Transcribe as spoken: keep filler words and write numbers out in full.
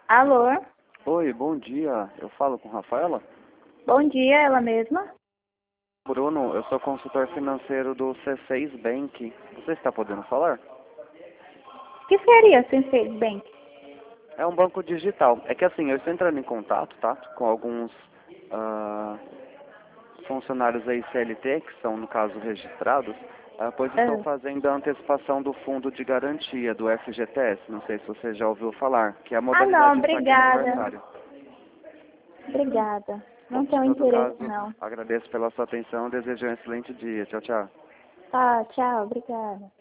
Alô? Oi, bom dia. Eu falo com Rafaela? Bom dia, ela mesma? Bruno, eu sou consultor financeiro do C seis Bank. Você está podendo falar? O que seria C seis Bank? É um banco digital. É que assim, eu estou entrando em contato, tá? Com alguns ah, funcionários aí C L T, que são, no caso, registrados, ah, pois estou Ah, fazendo a antecipação do fundo de garantia do F G T S. Não sei se você já ouviu falar, que é a ah, não, modalidade de saque obrigada. aniversário. Obrigada. Bom, Não em tenho todo interesse, caso, não. agradeço pela sua atenção e desejo um excelente dia. Tchau, tchau. Tá, tchau, obrigada.